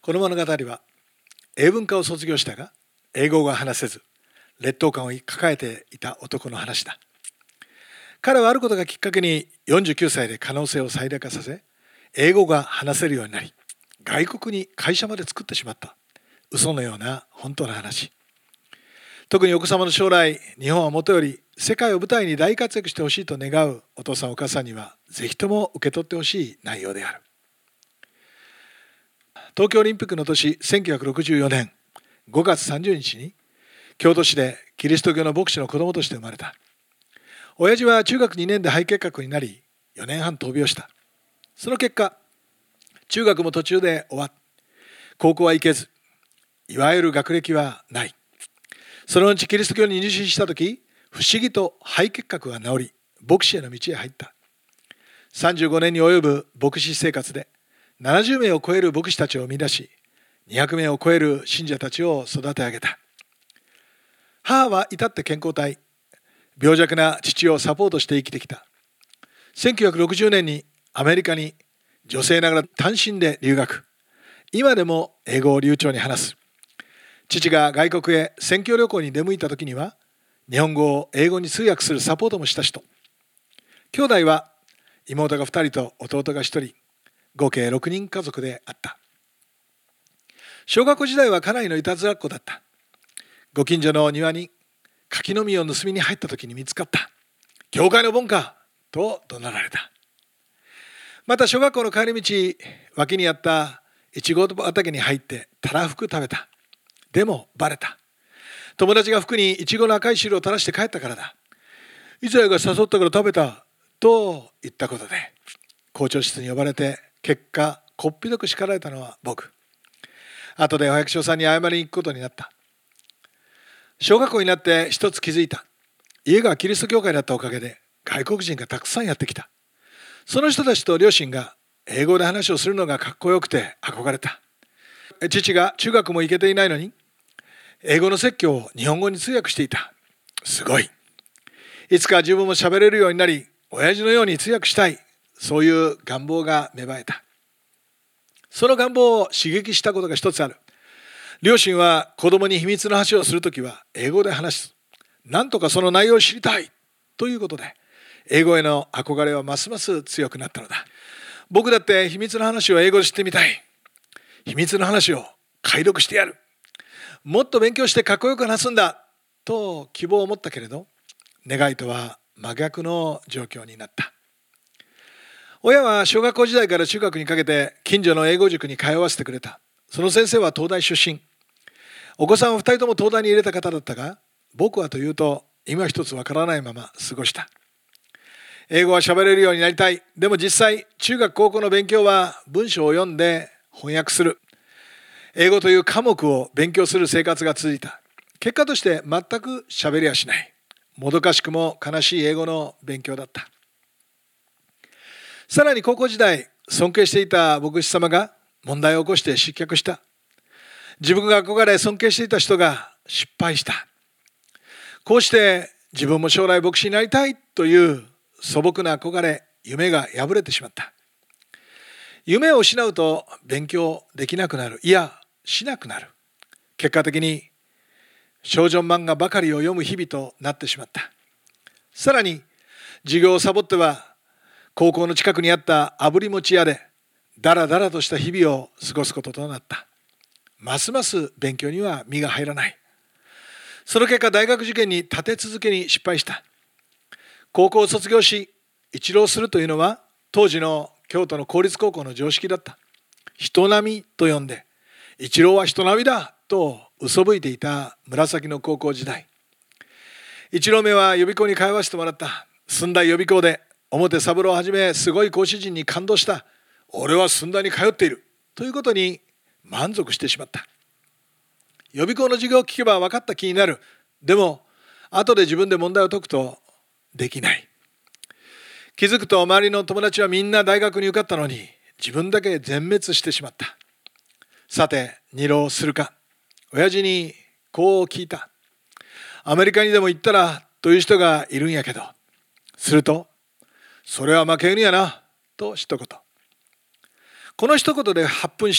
この物語は英文科を卒業したが英語が話せず劣等感を抱えていた男の話だ。彼はあることがきっかけに49歳で可能性を最大化させ英語が話せるようになり外国に会社まで作ってしまった。嘘のような本当の話。特にお子様の将来、日本はもとより世界を舞台に大活躍してほしいと願うお父さんお母さんにはぜひとも受け取ってほしい内容である。東京オリンピックの年1964年5月30日に京都市でキリスト教の牧師の子供として生まれた。親父は中学2年で肺結核になり4年半闘病した。その結果中学も途中で終わっ高校は行けずいわゆる学歴はない。そのうちキリスト教に入信した時不思議と肺結核が治り牧師への道へ入った。35年に及ぶ牧師生活で70名を超える牧師たちを生み出し200名を超える信者たちを育て上げた。母は至って健康体、病弱な父をサポートして生きてきた。1960年にアメリカに女性ながら単身で留学。今でも英語を流暢に話す。父が外国へ宣教旅行に出向いた時には日本語を英語に通訳するサポートもした人。兄弟は妹が2人と弟が1人、合計6人家族であった。小学校時代はかなりのいたずらっ子だった。ご近所の庭に柿の実を盗みに入った時に見つかった。教会の盆かと怒鳴られた。また小学校の帰り道、脇にあったいちご畑に入ってたらふく食べた。でもバレた。友達が服にいちごの赤い汁を垂らして帰ったからだ。いつやが誘ったから食べたと言ったことで校長室に呼ばれて結果こっぴどく叱られたのは僕。後でお百姓さんに謝りに行くことになった。小学校になって一つ気づいた。家がキリスト教会だったおかげで外国人がたくさんやってきた。その人たちと両親が英語で話をするのがかっこよくて憧れた。父が中学も行けていないのに英語の説教を日本語に通訳していた。すごい。いつか自分も喋れるようになり親父のように通訳したい。そういう願望が芽生えた。その願望を刺激したことが一つある。両親は子供に秘密の話をするときは英語で話す。なんとかその内容を知りたいということで英語への憧れはますます強くなったのだ。僕だって秘密の話を英語で知ってみたい。秘密の話を解読してやる。もっと勉強してかっこよく話すんだと希望を持ったけれど願いとは真逆の状況になった。親は小学校時代から中学にかけて近所の英語塾に通わせてくれた。その先生は東大出身。お子さんを2人とも東大に入れた方だったが僕はというと今一つわからないまま過ごした。英語は喋れるようになりたい。でも実際中学高校の勉強は文章を読んで翻訳する。英語という科目を勉強する生活が続いた。結果として全く喋りはしない。もどかしくも悲しい英語の勉強だった。さらに高校時代尊敬していた牧師様が問題を起こして失脚した。自分が憧れ尊敬していた人が失敗した。こうして自分も将来牧師になりたいという素朴な憧れ、夢が破れてしまった。夢を失うと勉強できなくなる。いや、しなくなる。結果的に少女漫画ばかりを読む日々となってしまった。さらに授業をサボっては高校の近くにあった炙り餅屋でだらだらとした日々を過ごすこととなった。ますます勉強には身が入らない。その結果大学受験に立て続けに失敗した。高校を卒業し一浪するというのは当時の京都の公立高校の常識だった。人並みと呼んで一浪は人並みだと嘘吹いていた紫の高校時代。一浪目は予備校に通わせてもらった。駿台予備校で表三郎をはじめすごい講師陣に感動した。俺は駿台に通っているということに満足してしまった。予備校の授業を聞けば分かった気になる。でも後で自分で問題を解くとできない。気づくと周りの友達はみんな大学に受かったのに自分だけ全滅してしまった。さて二浪するか。親父にこう聞いた。アメリカにでも行ったらという人がいるんやけど。するとそれは負け犬やなと一言。この一言で発奮して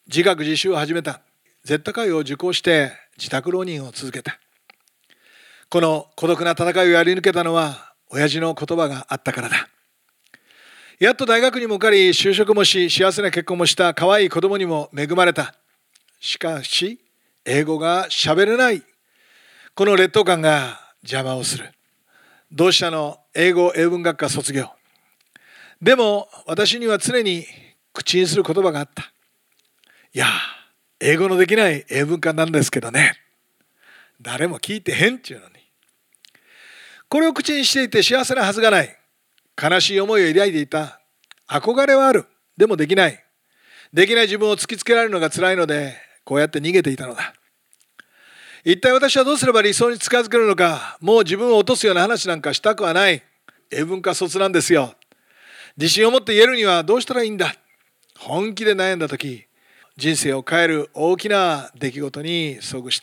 自学自習を始めた。Z 会を受講して自宅浪人を続けた。この孤独な戦いをやり抜けたのは親父の言葉があったからだ。やっと大学にも受かり、就職もし、幸せな結婚もした可愛い子供にも恵まれた。しかし英語が喋れない、この劣等感が邪魔をする。同志社の英語英文学科卒業。でも私には常に口にする言葉があった。いや、英語のできない英文科なんですけどね。誰も聞いてへんっちゅうのに。これを口にしていて幸せなはずがない。悲しい思いを抱いていた。憧れはある。でもできない。できない自分を突きつけられるのが辛いので、こうやって逃げていたのだ。一体私はどうすれば理想に近づけるのか。もう自分を落とすような話なんかしたくはない。英文科卒なんですよ。自信を持って言えるにはどうしたらいいんだ。本気で悩んだ時、人生を変える大きな出来事に遭遇した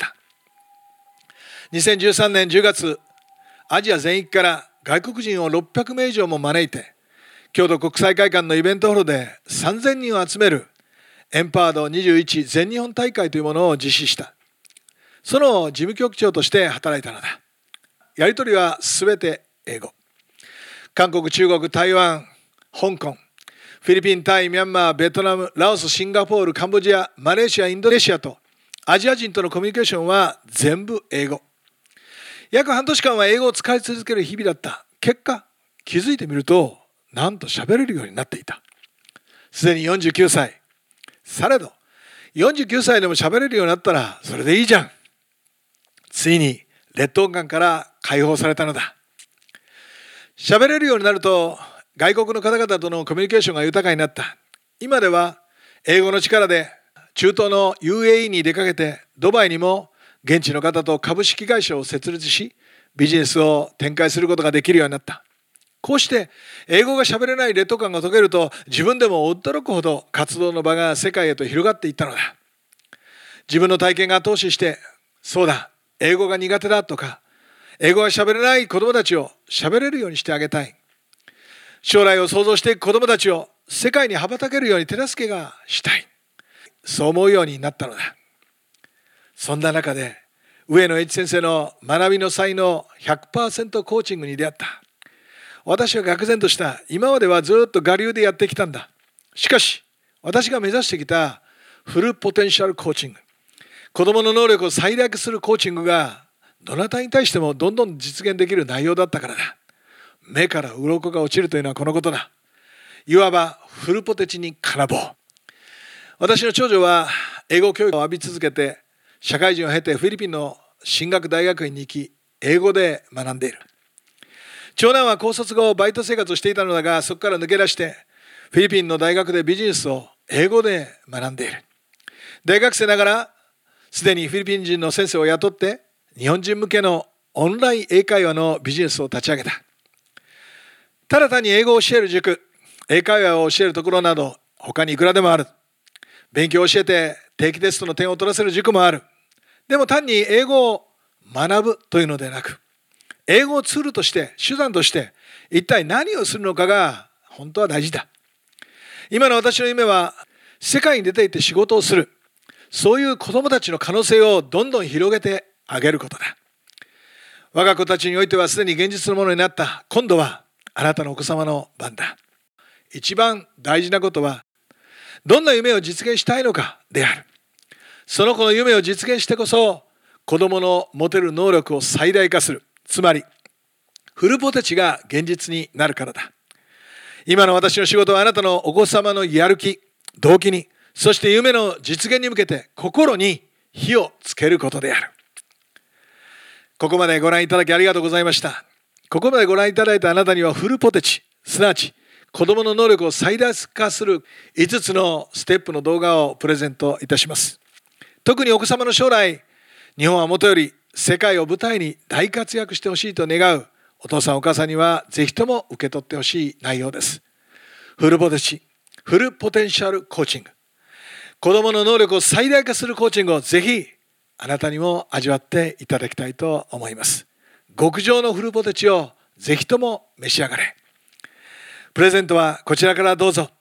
。2013年10月、アジア全域から外国人を600名以上も招いて、京都国際会館のイベントホールで3000人を集めるエンパワード21全日本大会というものを実施した。その事務局長として働いたのだ。やり取りはすべて英語。韓国、中国、台湾、香港、フィリピン、タイ、ミャンマー、ベトナム、ラオス、シンガポール、カンボジア、マレーシア、インドネシアとアジア人とのコミュニケーションは全部英語。約半年間は英語を使い続ける日々だった。結果、気づいてみると、なんと喋れるようになっていた。すでに49歳。されど、49歳でも喋れるようになったらそれでいいじゃん。ついに劣等感から解放されたのだ。喋れるようになると、外国の方々とのコミュニケーションが豊かになった。今では英語の力で中東の UAE に出かけて、ドバイにも現地の方と株式会社を設立し、ビジネスを展開することができるようになった。こうして英語が喋れない劣等感が解けると、自分でも驚くほど活動の場が世界へと広がっていったのだ。自分の体験が後押しして、そうだ、英語が苦手だとか、英語が喋れない子どもたちを喋れるようにしてあげたい。将来を想像していく子どもたちを世界に羽ばたけるように手助けがしたい。そう思うようになったのだ。そんな中で上野英一先生の学びの才能 100% コーチングに出会った。私は愕然とした。今まではずっと我流でやってきたんだ。しかし私が目指してきたフルポテンシャルコーチング、子どもの能力を最大化するコーチングがどなたに対してもどんどん実現できる内容だったからだ。目から鱗が落ちるというのはこのことだ。いわばフルポテチに金棒。私の長女は英語教育を浴び続けて、社会人を経てフィリピンの進学大学院に行き、英語で学んでいる。長男は高卒後バイト生活をしていたのだが、そこから抜け出してフィリピンの大学でビジネスを英語で学んでいる。大学生ながらすでにフィリピン人の先生を雇って日本人向けのオンライン英会話のビジネスを立ち上げた。ただ単に英語を教える塾、英会話を教えるところなど他にいくらでもある。勉強を教えて定期テストの点を取らせる塾もある。でも単に英語を学ぶというのではなく、英語をツールとして手段として一体何をするのかが本当は大事だ。今の私の夢は世界に出て行って仕事をする、そういう子どもたちの可能性をどんどん広げてあげることだ。我が子たちにおいてはすでに現実のものになった。今度はあなたのお子様の番だ。一番大事なことは、どんな夢を実現したいのかである。その子の夢を実現してこそ、子供の持てる能力を最大化する。つまり、フルポテチが現実になるからだ。今の私の仕事はあなたのお子様のやる気、動機に、そして夢の実現に向けて心に火をつけることである。ここまでご覧いただきありがとうございました。ここまでご覧いただいたあなたにはフルポテチ、すなわち子どもの能力を最大化する5つのステップの動画をプレゼントいたします。特にお子様の将来、日本はもとより世界を舞台に大活躍してほしいと願うお父さんお母さんにはぜひとも受け取ってほしい内容です。フルポテチ、フルポテンシャルコーチング。子どもの能力を最大化するコーチングをぜひあなたにも味わっていただきたいと思います。極上のフルポテチをぜひとも召し上がれ。プレゼントはこちらからどうぞ。